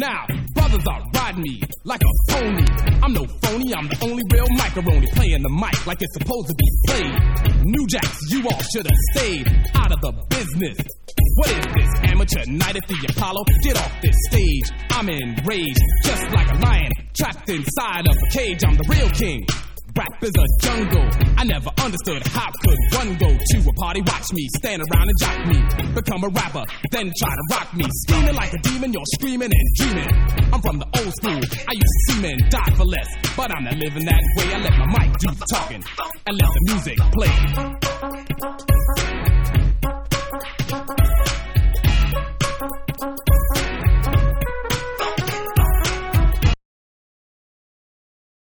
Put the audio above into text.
Now, brothers are riding me like a pony. I'm no phony, I'm the only real macaroni, playing the mic like it's supposed to be played. New Jacks, you all should have stayed out of the business. What is this, amateur night at the Apollo? Get off this stage, I'm enraged, just like a lion trapped inside of a cage. I'm the real king. Rap is a jungle. I never understood how could one go to a party, watch me, stand around and jock me, become a rapper, then try to rock me. Scheming like a demon, you're screaming and dreaming. I'm from the old school, I used to see men die for less, but I'm not living that way. I let my mic do the talking and let the music play.